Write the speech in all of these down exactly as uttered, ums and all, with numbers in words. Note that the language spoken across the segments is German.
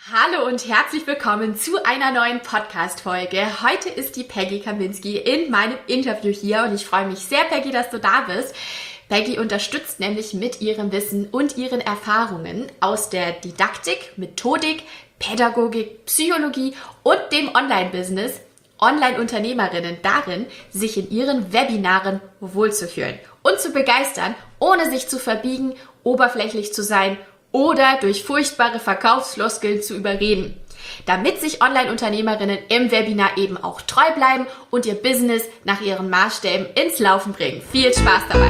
Hallo und herzlich willkommen zu einer neuen Podcast-Folge. Heute ist die Peggy Kaminski in meinem Interview hier und ich freue mich sehr, Peggy, dass du da bist. Peggy unterstützt nämlich mit ihrem Wissen und ihren Erfahrungen aus der Didaktik, Methodik, Pädagogik, Psychologie und dem Online-Business Online-Unternehmerinnen darin, sich in ihren Webinaren wohlzufühlen und zu begeistern, ohne sich zu verbiegen, oberflächlich zu sein oder durch furchtbare Verkaufsfloskeln zu überreden, damit sich Online-Unternehmerinnen im Webinar eben auch treu bleiben und ihr Business nach ihren Maßstäben ins Laufen bringen. Viel Spaß dabei!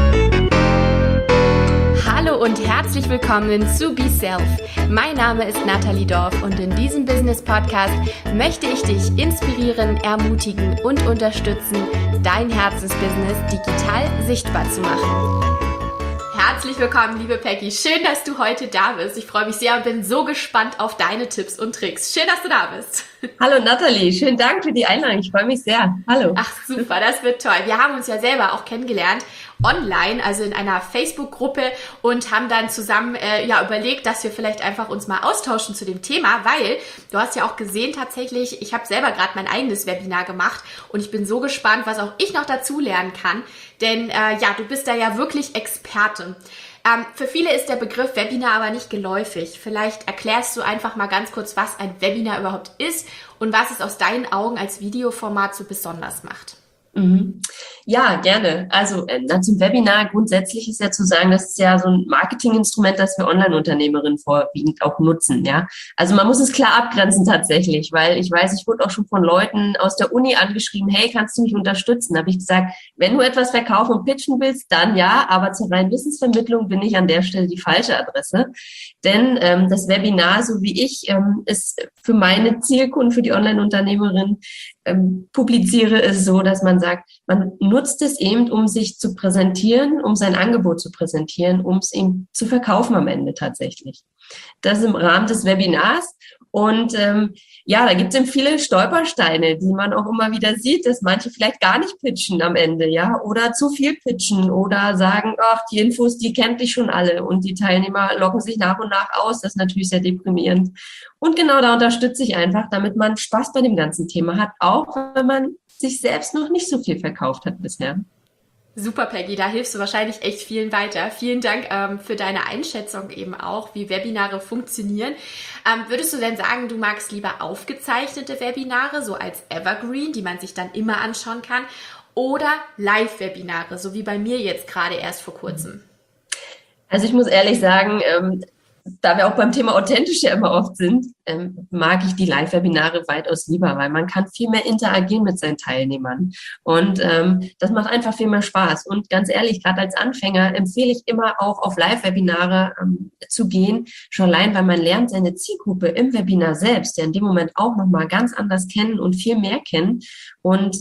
Hallo und herzlich willkommen zu Be Self. Mein Name ist Nathalie Dorf und in diesem Business-Podcast möchte ich dich inspirieren, ermutigen und unterstützen, dein Herzensbusiness digital sichtbar zu machen. Herzlich willkommen, liebe Peggy. Schön, dass du heute da bist. Ich freue mich sehr und bin so gespannt auf deine Tipps und Tricks. Schön, dass du da bist. Hallo Nathalie, schönen Dank für die Einladung. Ich freue mich sehr. Hallo. Ach super, das wird toll. Wir haben uns ja selber auch kennengelernt online, also in einer Facebook-Gruppe und haben dann zusammen äh, ja überlegt, dass wir vielleicht einfach uns mal austauschen zu dem Thema, weil du hast ja auch gesehen tatsächlich, ich habe selber gerade mein eigenes Webinar gemacht und ich bin so gespannt, was auch ich noch dazu lernen kann, denn äh, ja, du bist da ja wirklich Experte. Ähm, für viele ist der Begriff Webinar aber nicht geläufig. Vielleicht erklärst du einfach mal ganz kurz, was ein Webinar überhaupt ist und was es aus deinen Augen als Videoformat so besonders macht. Mhm. Ja, gerne. Also äh, zum Webinar grundsätzlich ist ja zu sagen, das ist ja so ein Marketinginstrument, das wir Online-Unternehmerinnen vorwiegend auch nutzen. Ja, also man muss es klar abgrenzen tatsächlich, weil ich weiß, ich wurde auch schon von Leuten aus der Uni angeschrieben, hey, kannst du mich unterstützen? Da habe ich gesagt, wenn du etwas verkaufen und pitchen willst, dann ja, aber zur reinen Wissensvermittlung bin ich an der Stelle die falsche Adresse. Denn ähm, das Webinar, so wie ich ähm, es für meine Zielkunden, für die Online-Unternehmerin ähm, publiziere, ist so, dass man sagt, man nutzt es eben, um sich zu präsentieren, um sein Angebot zu präsentieren, um es eben zu verkaufen am Ende tatsächlich. Das ist im Rahmen des Webinars. Und ähm, ja, da gibt es eben viele Stolpersteine, die man auch immer wieder sieht, dass manche vielleicht gar nicht pitchen am Ende, ja, oder zu viel pitchen oder sagen, ach, die Infos, die kennt ich schon alle und die Teilnehmer locken sich nach und nach aus. Das ist natürlich sehr deprimierend. Und genau da unterstütze ich einfach, damit man Spaß bei dem ganzen Thema hat, auch wenn man sich selbst noch nicht so viel verkauft hat bisher. Super, Peggy, da hilfst du wahrscheinlich echt vielen weiter. Vielen Dank ähm, für deine Einschätzung eben auch, wie Webinare funktionieren. Ähm, würdest du denn sagen, du magst lieber aufgezeichnete Webinare, so als Evergreen, die man sich dann immer anschauen kann, oder Live-Webinare, so wie bei mir jetzt gerade erst vor kurzem? Also ich muss ehrlich sagen, ähm, da wir auch beim Thema authentisch ja immer oft sind, ähm, mag ich die Live-Webinare weitaus lieber, weil man kann viel mehr interagieren mit seinen Teilnehmern und ähm, das macht einfach viel mehr Spaß. Und ganz ehrlich, gerade als Anfänger empfehle ich immer auch auf Live-Webinare ähm, zu gehen, schon allein, weil man lernt seine Zielgruppe im Webinar selbst, ja in dem Moment auch nochmal ganz anders kennen und viel mehr kennen. Und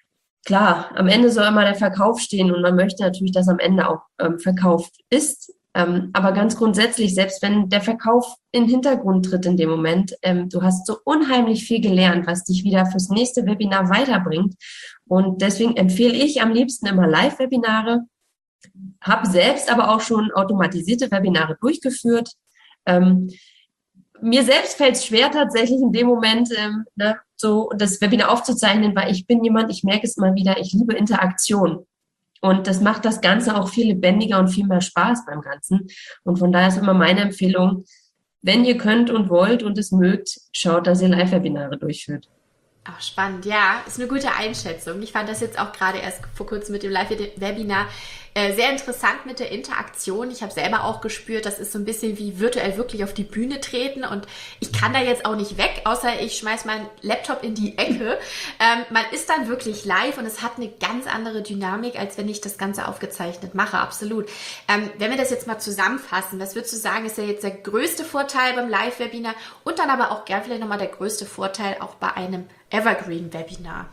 klar, am Ende soll immer der Verkauf stehen und man möchte natürlich, dass am Ende auch ähm, verkauft ist. Ähm, aber ganz grundsätzlich, selbst wenn der Verkauf in den Hintergrund tritt in dem Moment, ähm, du hast so unheimlich viel gelernt, was dich wieder fürs nächste Webinar weiterbringt. Und deswegen empfehle ich am liebsten immer Live-Webinare, habe selbst aber auch schon automatisierte Webinare durchgeführt. Ähm, mir selbst fällt es schwer tatsächlich in dem Moment, ähm, ne, so das Webinar aufzuzeichnen, weil ich bin jemand, ich merke es mal wieder, ich liebe Interaktion. Und das macht das Ganze auch viel lebendiger und viel mehr Spaß beim Ganzen. Und von daher ist immer meine Empfehlung, wenn ihr könnt und wollt und es mögt, schaut, dass ihr Live-Webinare durchführt. Ach, spannend, ja, ist eine gute Einschätzung. Ich fand das jetzt auch gerade erst vor kurzem mit dem Live-Webinar äh, sehr interessant mit der Interaktion. Ich habe selber auch gespürt, das ist so ein bisschen wie virtuell wirklich auf die Bühne treten und ich kann da jetzt auch nicht weg, außer ich schmeiß meinen Laptop in die Ecke. Ähm, man ist dann wirklich live und es hat eine ganz andere Dynamik, als wenn ich das Ganze aufgezeichnet mache, absolut. Ähm, wenn wir das jetzt mal zusammenfassen, was würdest du sagen, ist ja jetzt der größte Vorteil beim Live-Webinar und dann aber auch gern vielleicht nochmal der größte Vorteil auch bei einem Evergreen-Webinar?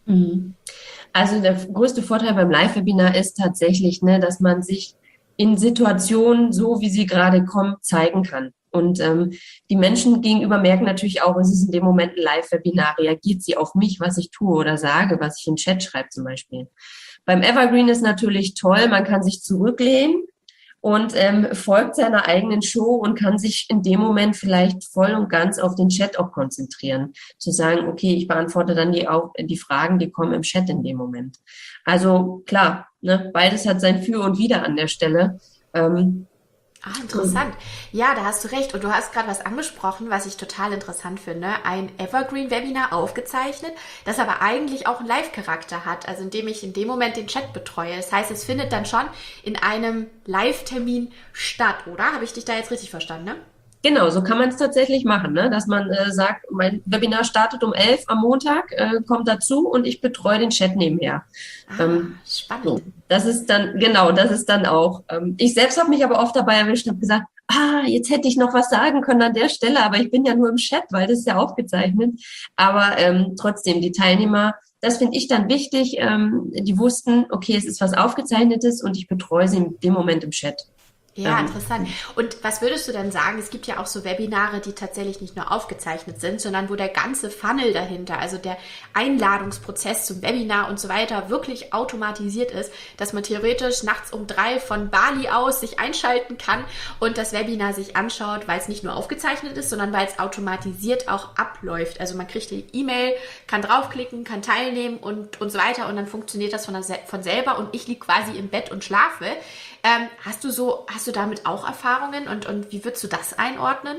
Also der größte Vorteil beim Live-Webinar ist tatsächlich, ne, dass man sich in Situationen, so wie sie gerade kommen, zeigen kann. Und ähm, die Menschen gegenüber merken natürlich auch, es ist in dem Moment ein Live-Webinar, reagiert sie auf mich, was ich tue oder sage, was ich in den Chat schreibe zum Beispiel. Beim Evergreen ist natürlich toll, man kann sich zurücklehnen und ähm, folgt seiner eigenen Show und kann sich in dem Moment vielleicht voll und ganz auf den Chat auch konzentrieren. Zu sagen, okay, ich beantworte dann die, auch, die Fragen, die kommen im Chat in dem Moment. Also klar, ne, beides hat sein Für und Wider an der Stelle. Ähm, Ah, interessant. Ja, da hast du recht. Und du hast gerade was angesprochen, was ich total interessant finde. Ein Evergreen-Webinar aufgezeichnet, das aber eigentlich auch einen Live-Charakter hat, also indem ich in dem Moment den Chat betreue. Das heißt, es findet dann schon in einem Live-Termin statt, oder? Habe ich dich da jetzt richtig verstanden, ne? Genau, so kann man es tatsächlich machen, ne? Dass man äh, sagt, mein Webinar startet um elf am Montag, äh, kommt dazu und ich betreue den Chat nebenher. Ah, Ähm, spannend. so, das ist dann, genau, das ist dann auch. Ähm, ich selbst habe mich aber oft dabei erwischt und habe gesagt, ah, jetzt hätte ich noch was sagen können an der Stelle, aber ich bin ja nur im Chat, weil das ist ja aufgezeichnet. Aber ähm, trotzdem, die Teilnehmer, das finde ich dann wichtig, ähm, die wussten, okay, es ist was Aufgezeichnetes und ich betreue sie in dem Moment im Chat. Ja, interessant. Und was würdest du denn sagen? Es gibt ja auch so Webinare, die tatsächlich nicht nur aufgezeichnet sind, sondern wo der ganze Funnel dahinter, also der Einladungsprozess zum Webinar und so weiter, wirklich automatisiert ist, dass man theoretisch nachts um drei von Bali aus sich einschalten kann und das Webinar sich anschaut, weil es nicht nur aufgezeichnet ist, sondern weil es automatisiert auch abläuft. Also man kriegt die E-Mail, kann draufklicken, kann teilnehmen und, und so weiter und dann funktioniert das von, der, von selber und ich liege quasi im Bett und schlafe. Ähm, hast du so, hast du damit auch Erfahrungen und, und wie würdest du das einordnen?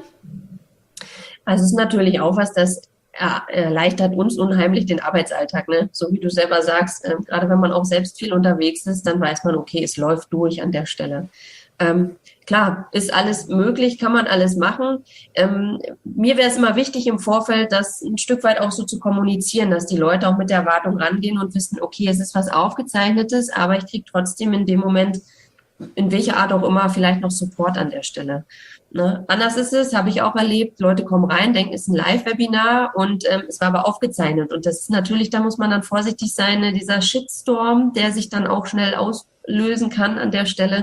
Also es ist natürlich auch was, das erleichtert uns unheimlich den Arbeitsalltag, ne? So wie du selber sagst, äh, gerade wenn man auch selbst viel unterwegs ist, dann weiß man, okay, es läuft durch an der Stelle. Ähm, klar, ist alles möglich, kann man alles machen. Ähm, mir wäre es immer wichtig im Vorfeld, das ein Stück weit auch so zu kommunizieren, dass die Leute auch mit der Erwartung rangehen und wissen, okay, es ist was Aufgezeichnetes, aber ich kriege trotzdem in dem Moment in welcher Art auch immer vielleicht noch Support an der Stelle. Ne? Anders ist es, habe ich auch erlebt, Leute kommen rein, denken, es ist ein Live-Webinar und ähm, es war aber aufgezeichnet. Und das ist natürlich, da muss man dann vorsichtig sein, ne? Dieser Shitstorm, der sich dann auch schnell auslösen kann an der Stelle.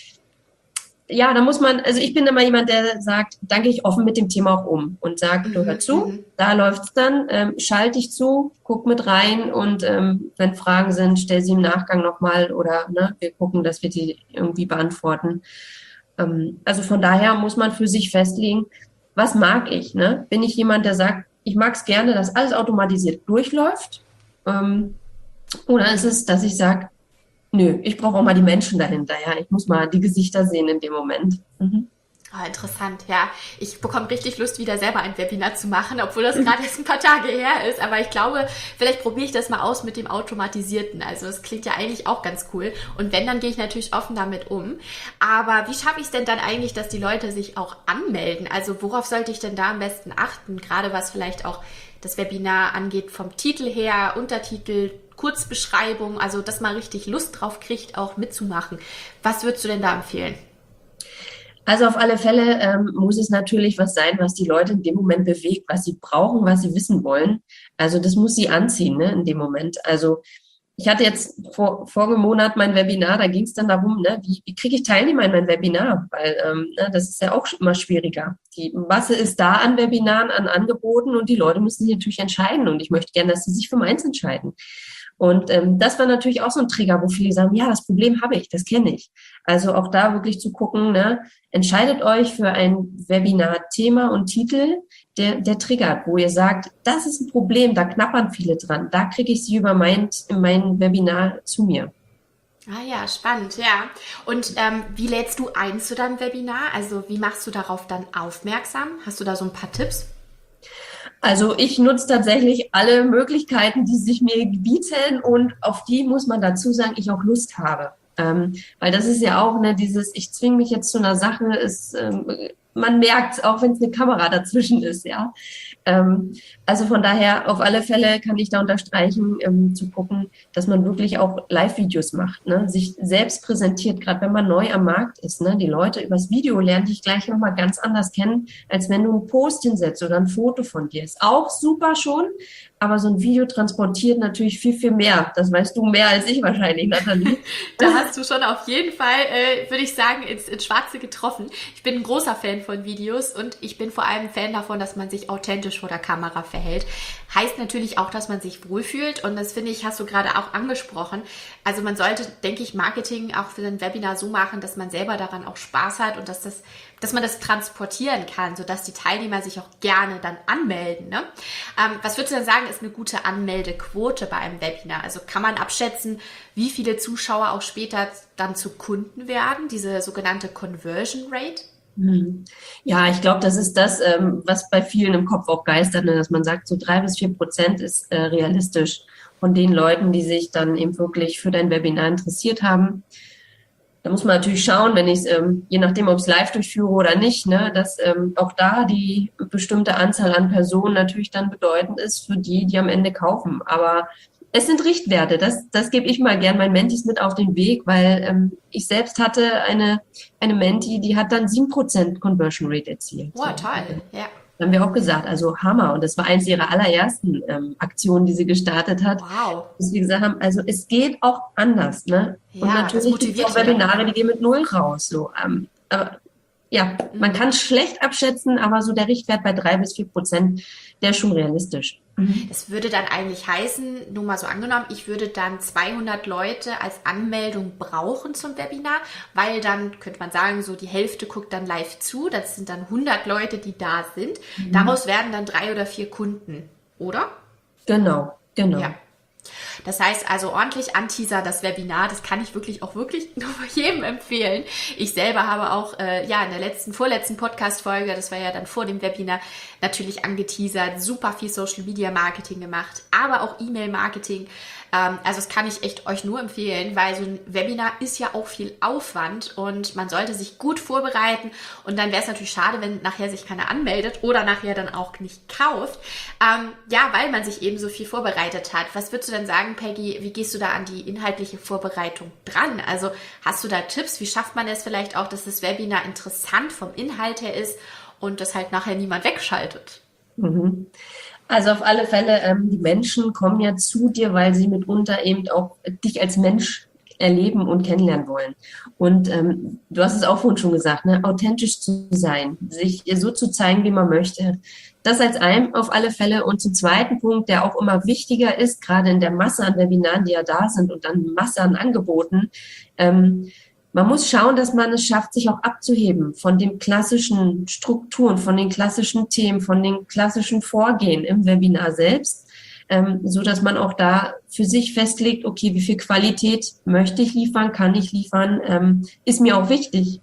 Ja, da muss man, also ich bin immer jemand, der sagt, dann gehe ich offen mit dem Thema auch um und sage, du hör zu, mhm. da läuft's dann, ähm, schalte dich zu, guck mit rein und ähm, wenn Fragen sind, stell sie im Nachgang nochmal oder ne, wir gucken, dass wir die irgendwie beantworten. Ähm, also von daher muss man für sich festlegen, was mag ich? Ne? Bin ich jemand, der sagt, ich mag es gerne, dass alles automatisiert durchläuft? Ähm, oder ist es, dass ich sage, nö, ich brauche auch mal die Menschen dahinter, ja. Ich muss mal die Gesichter sehen in dem Moment. Mhm. Ah, interessant, ja. Ich bekomme richtig Lust, wieder selber ein Webinar zu machen, obwohl das gerade erst ein paar Tage her ist. Aber ich glaube, vielleicht probiere ich das mal aus mit dem Automatisierten. Also das klingt ja eigentlich auch ganz cool. Und wenn, dann gehe ich natürlich offen damit um. Aber wie schaffe ich es denn dann eigentlich, dass die Leute sich auch anmelden? Also worauf sollte ich denn da am besten achten? Gerade was vielleicht auch das Webinar angeht, vom Titel her, Untertitel, Kurzbeschreibung, also dass man richtig Lust drauf kriegt, auch mitzumachen. Was würdest du denn da empfehlen? Also auf alle Fälle ähm, muss es natürlich was sein, was die Leute in dem Moment bewegt, was sie brauchen, was sie wissen wollen. Also das muss sie anziehen, ne, in dem Moment. Also ich hatte jetzt vor vorigen Monat mein Webinar, da ging es dann darum, ne, wie, wie kriege ich Teilnehmer in mein Webinar? Weil ähm, ne, das ist ja auch immer schwieriger. Die Masse ist da an Webinaren, an Angeboten und die Leute müssen sich natürlich entscheiden. Und ich möchte gerne, dass sie sich für meins entscheiden. Und ähm, das war natürlich auch so ein Trigger, wo viele sagen, ja, das Problem habe ich, das kenne ich. Also auch da wirklich zu gucken, ne, entscheidet euch für ein Webinar-Thema und Titel, der, der triggert, wo ihr sagt, das ist ein Problem, da knappern viele dran, da kriege ich sie über mein, mein Webinar zu mir. Ah ja, spannend, ja. Und ähm, wie lädst du ein zu deinem Webinar? Also wie machst du darauf dann aufmerksam? Hast du da so ein paar Tipps? Also ich nutze tatsächlich alle Möglichkeiten, die sich mir bieten und auf die muss man dazu sagen, ich auch Lust habe. Ähm, weil das ist ja auch ne, dieses, ich zwinge mich jetzt zu einer Sache, ist, ähm, man merkt auch wenn es eine Kamera dazwischen ist, ja. Ähm, also von daher, auf alle Fälle kann ich da unterstreichen, ähm, zu gucken, dass man wirklich auch Live-Videos macht, ne? Sich selbst präsentiert, gerade wenn man neu am Markt ist. Ne? Die Leute übers Video lernen dich gleich nochmal ganz anders kennen, als wenn du einen Post hinsetzt oder ein Foto von dir. Ist auch super schon, aber so ein Video transportiert natürlich viel, viel mehr. Das weißt du mehr als ich wahrscheinlich, Nathalie. Da hast du schon auf jeden Fall, äh, würde ich sagen, ins, ins Schwarze getroffen. Ich bin ein großer Fan von von Videos und ich bin vor allem Fan davon, dass man sich authentisch vor der Kamera verhält. Heißt natürlich auch, dass man sich wohlfühlt und das finde ich, hast du gerade auch angesprochen. Also man sollte, denke ich, Marketing auch für ein Webinar so machen, dass man selber daran auch Spaß hat und dass das, dass man das transportieren kann, sodass die Teilnehmer sich auch gerne dann anmelden. Ne? Ähm, was würdest du denn sagen, ist eine gute Anmeldequote bei einem Webinar? Also kann man abschätzen, wie viele Zuschauer auch später dann zu Kunden werden, diese sogenannte Conversion Rate? Ja, ich glaube, das ist das, ähm, was bei vielen im Kopf auch geistert, ne? Dass man sagt, so drei bis vier Prozent ist äh, realistisch von den Leuten, die sich dann eben wirklich für dein Webinar interessiert haben. Da muss man natürlich schauen, wenn ich es, ähm, je nachdem, ob ich es live durchführe oder nicht, ne, dass ähm, auch da die bestimmte Anzahl an Personen natürlich dann bedeutend ist für die, die am Ende kaufen. Aber es sind Richtwerte, das, das gebe ich mal gern meinen Mentis mit auf den Weg, weil ähm, ich selbst hatte eine, eine Menti, die hat dann sieben Prozent Conversion Rate erzielt. Wow, toll, ja. Da haben wir auch gesagt, also Hammer. Und das war eins ihrer allerersten ähm, Aktionen, die sie gestartet hat. Wow. Dass wir gesagt haben, also es geht auch anders. Ne? Ja, und natürlich gibt es auch Webinare, die gehen mit null raus. So, ähm, aber ja, mhm. man kann es schlecht abschätzen, aber so der Richtwert bei drei bis vier Prozent, der ist schon realistisch. Das würde dann eigentlich heißen, nur mal so angenommen, ich würde dann zweihundert Leute als Anmeldung brauchen zum Webinar, weil dann, könnte man sagen, so die Hälfte guckt dann live zu, das sind dann hundert Leute, die da sind. Mhm. Daraus werden dann drei oder vier Kunden, oder? Genau, genau. Ja. Das heißt also ordentlich anteaser das Webinar, das kann ich wirklich auch wirklich nur jedem empfehlen. Ich selber habe auch äh, ja in der letzten, vorletzten Podcast-Folge, das war ja dann vor dem Webinar, natürlich angeteasert, super viel Social Media Marketing gemacht, aber auch E-Mail Marketing. Ähm, also das kann ich echt euch nur empfehlen, weil so ein Webinar ist ja auch viel Aufwand und man sollte sich gut vorbereiten und dann wäre es natürlich schade, wenn nachher sich keiner anmeldet oder nachher dann auch nicht kauft. Ähm, ja, weil man sich eben so viel vorbereitet hat. Was würdest du denn sagen, Peggy, wie gehst du da an die inhaltliche Vorbereitung dran? Also hast du da Tipps? Wie schafft man es vielleicht auch, dass das Webinar interessant vom Inhalt her ist und das halt nachher niemand wegschaltet? Mhm. Also auf alle Fälle, ähm, die Menschen kommen ja zu dir, weil sie mitunter eben auch dich als Mensch erleben und kennenlernen wollen. Und ähm, du hast es auch vorhin schon gesagt, ne, authentisch zu sein, sich so zu zeigen, wie man möchte. Das als einem auf alle Fälle. Und zum zweiten Punkt, der auch immer wichtiger ist, gerade in der Masse an Webinaren, die ja da sind und dann Masse an Angeboten, ähm, man muss schauen, dass man es schafft, sich auch abzuheben von den klassischen Strukturen, von den klassischen Themen, von den klassischen Vorgehen im Webinar selbst, ähm, so dass man auch da für sich festlegt, okay, wie viel Qualität möchte ich liefern, kann ich liefern, ähm, ist mir auch wichtig.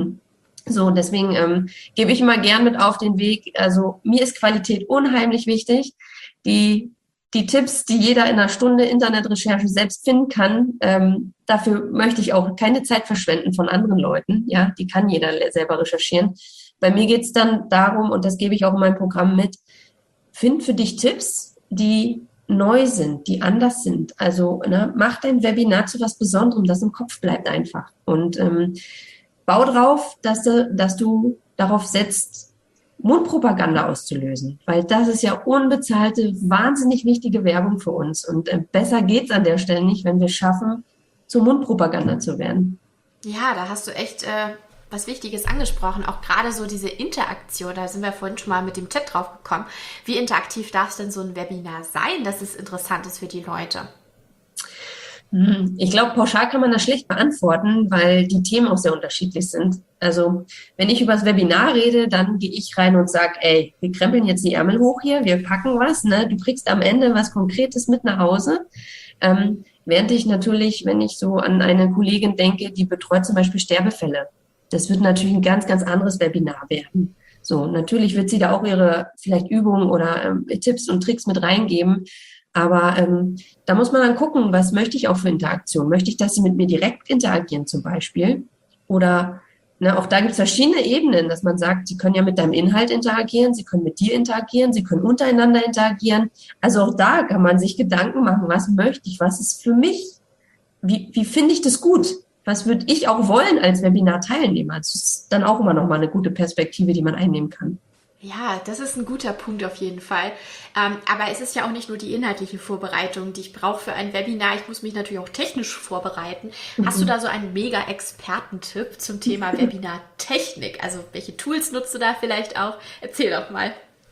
So, deswegen ähm, gebe ich immer gern mit auf den Weg. Also mir ist Qualität unheimlich wichtig. Die Die Tipps, die jeder in einer Stunde Internetrecherche selbst finden kann, ähm, dafür möchte ich auch keine Zeit verschwenden von anderen Leuten. Ja, die kann jeder selber recherchieren. Bei mir geht es dann darum, und das gebe ich auch in meinem Programm mit, find für dich Tipps, die neu sind, die anders sind. Also ne, mach dein Webinar zu was Besonderem, das im Kopf bleibt einfach. Und ähm, bau drauf, dass du, dass du darauf setzt, Mundpropaganda auszulösen, weil das ist ja unbezahlte, wahnsinnig wichtige Werbung für uns. Und äh, besser geht's an der Stelle nicht, wenn wir schaffen, zur Mundpropaganda zu werden. Ja, da hast du echt äh, was Wichtiges angesprochen. Auch gerade so diese Interaktion, da sind wir vorhin schon mal mit dem Chat drauf gekommen. Wie interaktiv darf es denn so ein Webinar sein, dass es interessant ist für die Leute? Ich glaube, pauschal kann man das schlecht beantworten, weil die Themen auch sehr unterschiedlich sind. Also wenn ich über das Webinar rede, dann gehe ich rein und sage, ey, wir krempeln jetzt die Ärmel hoch hier, wir packen was, ne? Du kriegst am Ende was Konkretes mit nach Hause. Ähm, während ich natürlich, wenn ich so an eine Kollegin denke, die betreut zum Beispiel Sterbefälle, das wird natürlich ein ganz, ganz anderes Webinar werden. So, natürlich wird sie da auch ihre vielleicht Übungen oder ähm, Tipps und Tricks mit reingeben. Aber ähm, da muss man dann gucken, was möchte ich auch für Interaktion? Möchte ich, dass sie mit mir direkt interagieren zum Beispiel? Oder ne, auch da gibt es verschiedene Ebenen, dass man sagt, sie können ja mit deinem Inhalt interagieren, sie können mit dir interagieren, sie können untereinander interagieren. Also auch da kann man sich Gedanken machen, was möchte ich, was ist für mich? Wie, wie finde ich das gut? Was würde ich auch wollen als Webinar-Teilnehmer? Das ist dann auch immer noch mal eine gute Perspektive, die man einnehmen kann. Ja, das ist ein guter Punkt auf jeden Fall. Ähm, aber es ist ja auch nicht nur die inhaltliche Vorbereitung, die ich brauche für ein Webinar. Ich muss mich natürlich auch technisch vorbereiten. Hast du Mhm. da so einen mega Expertentipp zum Thema Webinar-Technik? Also welche Tools nutzt du da vielleicht auch? Erzähl doch mal.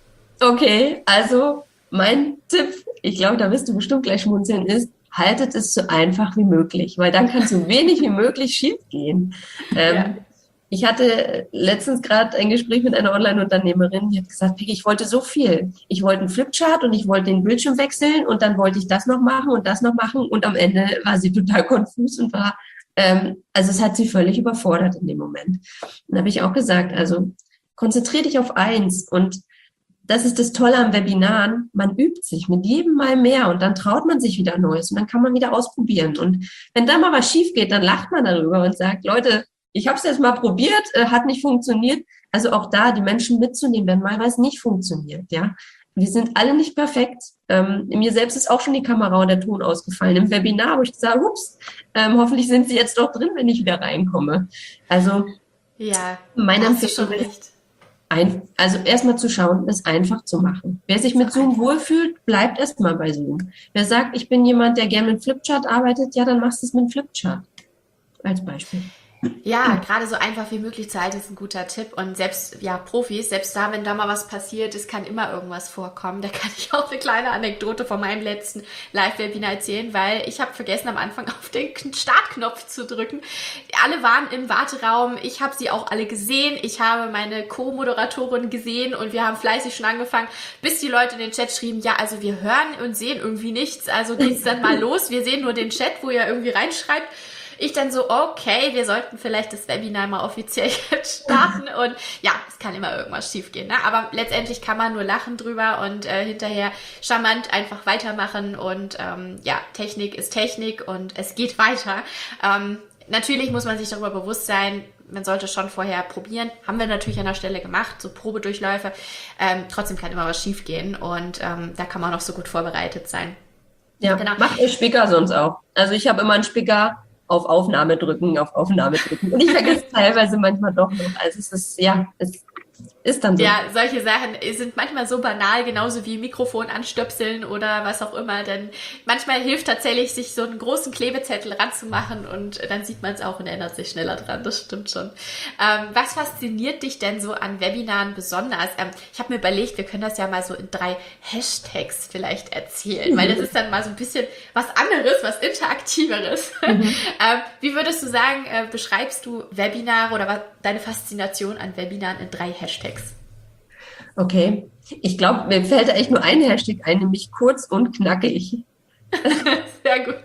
Okay, also mein Tipp, ich glaube, da wirst du bestimmt gleich schmunzeln, ist, haltet es so einfach wie möglich, weil dann kann so wenig wie möglich schiefgehen. Ja. Ähm, ich hatte letztens gerade ein Gespräch mit einer Online-Unternehmerin, die hat gesagt, Peggy, ich wollte so viel. Ich wollte einen Flipchart und ich wollte den Bildschirm wechseln und dann wollte ich das noch machen und das noch machen und am Ende war sie total konfus und war, ähm, also es hat sie völlig überfordert in dem Moment. Dann habe ich auch gesagt, also konzentriere dich auf eins und das ist das Tolle am Webinaren, man übt sich mit jedem Mal mehr und dann traut man sich wieder Neues und dann kann man wieder ausprobieren. Und wenn da mal was schief geht, dann lacht man darüber und sagt, Leute, ich habe es jetzt mal probiert, äh, hat nicht funktioniert. Also auch da die Menschen mitzunehmen, wenn mal was nicht funktioniert. Ja, wir sind alle nicht perfekt. Ähm, mir selbst ist auch schon die Kamera und der Ton ausgefallen im Webinar, wo ich gesagt, ups, ähm, hoffentlich sind sie jetzt doch drin, wenn ich wieder reinkomme. Also Ja, da meine hast du schon Empfehlung ist, recht. ein, also erstmal zu schauen, es einfach zu machen. Wer sich So mit Zoom einfach. wohlfühlt, bleibt erstmal bei Zoom. Wer sagt, ich bin jemand, der gerne mit Flipchart arbeitet, ja, dann machst du es mit Flipchart als Beispiel. Ja, gerade so einfach wie möglich zu halten ist ein guter Tipp. Und selbst, ja, Profis, selbst da, wenn da mal was passiert, es kann immer irgendwas vorkommen. Da kann ich auch eine kleine Anekdote von meinem letzten Live-Webinar erzählen, weil ich habe vergessen, am Anfang auf den Startknopf zu drücken. Alle waren im Warteraum. Ich habe sie auch alle gesehen. Ich habe meine Co-Moderatorin gesehen und wir haben fleißig schon angefangen, bis die Leute in den Chat schrieben, ja, also wir hören und sehen irgendwie nichts. Also geht's dann mal los. Wir sehen nur den Chat, wo ihr irgendwie reinschreibt. Ich dann so, okay, wir sollten vielleicht das Webinar mal offiziell jetzt starten und ja, es kann immer irgendwas schiefgehen, ne? Aber letztendlich kann man nur lachen drüber und äh, hinterher charmant einfach weitermachen und ähm, ja, Technik ist Technik und es geht weiter. Ähm, natürlich muss man sich darüber bewusst sein, man sollte schon vorher probieren. Haben wir natürlich an der Stelle gemacht, so Probedurchläufe. Ähm, trotzdem kann immer was schiefgehen und ähm, da kann man auch so gut vorbereitet sein. Ja, Genau. macht ihr Spicker sonst auch. Also ich habe immer einen Spicker auf Aufnahme drücken, auf Aufnahme drücken. Und ich vergesse teilweise manchmal doch noch. Also es ist, ja, es ist dann so. Ja, solche Sachen sind manchmal so banal, genauso wie Mikrofon anstöpseln oder was auch immer. Denn manchmal hilft tatsächlich, sich so einen großen Klebezettel ranzumachen und dann sieht man es auch und erinnert sich schneller dran. Das stimmt schon. Ähm, was fasziniert dich denn so an Webinaren besonders? Ähm, ich habe mir überlegt, wir können das ja mal so in drei Hashtags vielleicht erzählen, weil das ist dann mal so ein bisschen was anderes, was Interaktiveres. Mhm. ähm, wie würdest du sagen, äh, beschreibst du Webinare oder was, deine Faszination an Webinaren in drei Hashtags? Okay. Ich glaube, mir fällt da echt nur ein Hashtag ein, nämlich kurz und knackig. Sehr gut.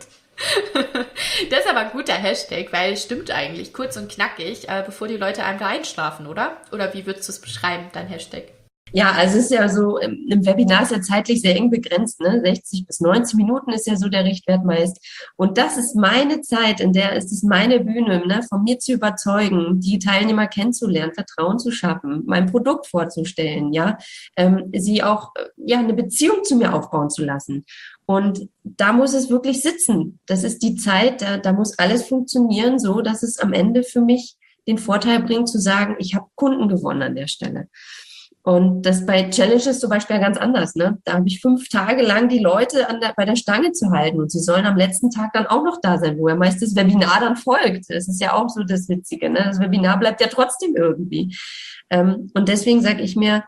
Das ist aber ein guter Hashtag, weil es stimmt eigentlich, kurz und knackig, äh, bevor die Leute einfach einschlafen, oder? Oder wie würdest du es beschreiben, dein Hashtag? Ja, also es ist ja so, im im Webinar ist ja zeitlich sehr eng begrenzt, ne? sechzig bis neunzig Minuten ist ja so der Richtwert meist. Und das ist meine Zeit, in der ist es meine Bühne, ne? Von mir zu überzeugen, die Teilnehmer kennenzulernen, Vertrauen zu schaffen, mein Produkt vorzustellen, ja, ähm, sie auch, äh, ja, eine Beziehung zu mir aufbauen zu lassen. Und da muss es wirklich sitzen. Das ist die Zeit, da, da muss alles funktionieren, so dass es am Ende für mich den Vorteil bringt, zu sagen, ich habe Kunden gewonnen an der Stelle. Und das bei Challenges zum Beispiel ganz anders, ne? Da habe ich fünf Tage lang die Leute an der, bei der Stange zu halten und sie sollen am letzten Tag dann auch noch da sein, wo ja meist das Webinar dann folgt. Das ist ja auch so das Witzige, ne? Das Webinar bleibt ja trotzdem irgendwie. Ähm, und deswegen sage ich mir,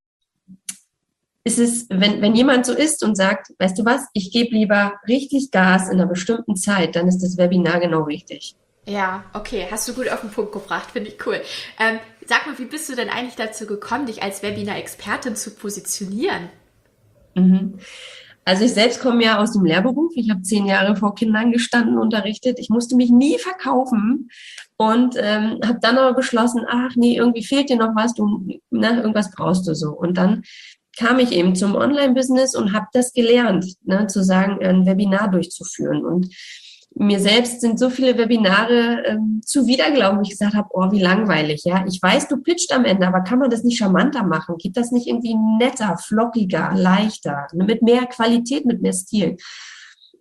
ist es, wenn, wenn jemand so ist und sagt, weißt du was, ich gebe lieber richtig Gas in einer bestimmten Zeit, dann ist das Webinar genau richtig. Ja, okay, hast du gut auf den Punkt gebracht, finde ich cool. Ähm, sag mal, wie bist du denn eigentlich dazu gekommen, dich als Webinar-Expertin zu positionieren? Mhm. Also ich selbst komme ja aus dem Lehrberuf. Ich habe zehn Jahre vor Kindern gestanden, unterrichtet. Ich musste mich nie verkaufen und ähm, habe dann aber beschlossen, ach nee, irgendwie fehlt dir noch was, du, ne, irgendwas brauchst du so. Und dann kam ich eben zum Online-Business und habe das gelernt, ne, zu sagen, ein Webinar durchzuführen. Und mir selbst sind so viele Webinare ähm, zuwidergelaufen, wo ich gesagt habe, oh, wie langweilig, ja. Ich weiß, du pitcht am Ende, aber kann man das nicht charmanter machen? Geht das nicht irgendwie netter, flockiger, leichter, mit mehr Qualität, mit mehr Stil?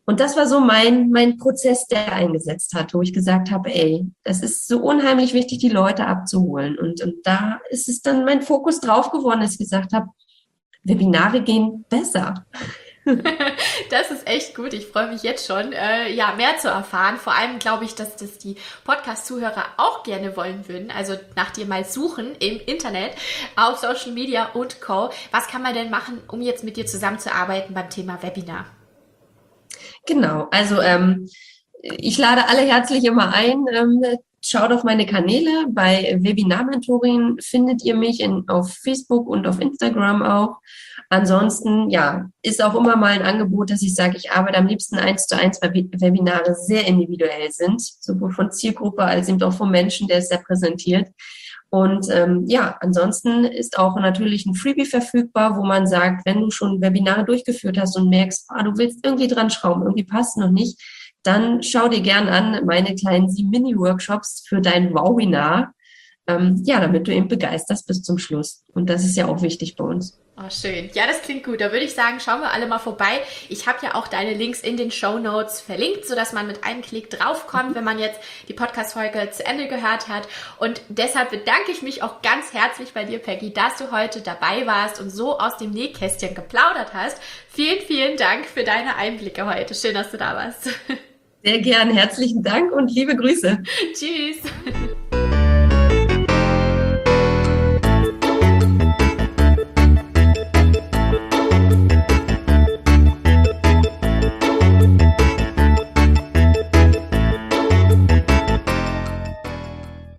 Und das war so mein, mein Prozess, der eingesetzt hat, wo ich gesagt habe, ey, das ist so unheimlich wichtig, die Leute abzuholen. Und, und da ist es dann mein Fokus drauf geworden, dass ich gesagt habe, Webinare gehen besser. Das ist echt gut. Ich freue mich jetzt schon, äh, ja, mehr zu erfahren. Vor allem glaube ich, dass das die Podcast-Zuhörer auch gerne wollen würden. Also nach dir mal suchen im Internet, auf Social Media und Co. Was kann man denn machen, um jetzt mit dir zusammenzuarbeiten beim Thema Webinar? Genau, also ähm, ich lade alle herzlich immer ein. Ähm, schaut auf meine Kanäle. Bei Webinar-Mentorin findet ihr mich in, auf Facebook und auf Instagram auch. Ansonsten, ja, ist auch immer mal ein Angebot, dass ich sage, ich arbeite am liebsten eins zu eins, weil Webinare sehr individuell sind, sowohl von Zielgruppe als eben auch vom Menschen, der es repräsentiert. Und ähm, ja, ansonsten ist auch natürlich ein Freebie verfügbar, wo man sagt, wenn du schon Webinare durchgeführt hast und merkst, ah, du willst irgendwie dran schrauben, irgendwie passt noch nicht, dann schau dir gern an meine kleinen sieben Mini-Workshops für dein Webinar. Ähm, ja, damit du eben begeisterst bis zum Schluss. Und das ist ja auch wichtig bei uns. Oh, schön. Ja, das klingt gut. Da würde ich sagen, schauen wir alle mal vorbei. Ich habe ja auch deine Links in den Shownotes verlinkt, sodass man mit einem Klick draufkommt, wenn man jetzt die Podcast-Folge zu Ende gehört hat. Und deshalb bedanke ich mich auch ganz herzlich bei dir, Peggy, dass du heute dabei warst und so aus dem Nähkästchen geplaudert hast. Vielen, vielen Dank für deine Einblicke heute. Schön, dass du da warst. Sehr gern. Herzlichen Dank und liebe Grüße. Tschüss.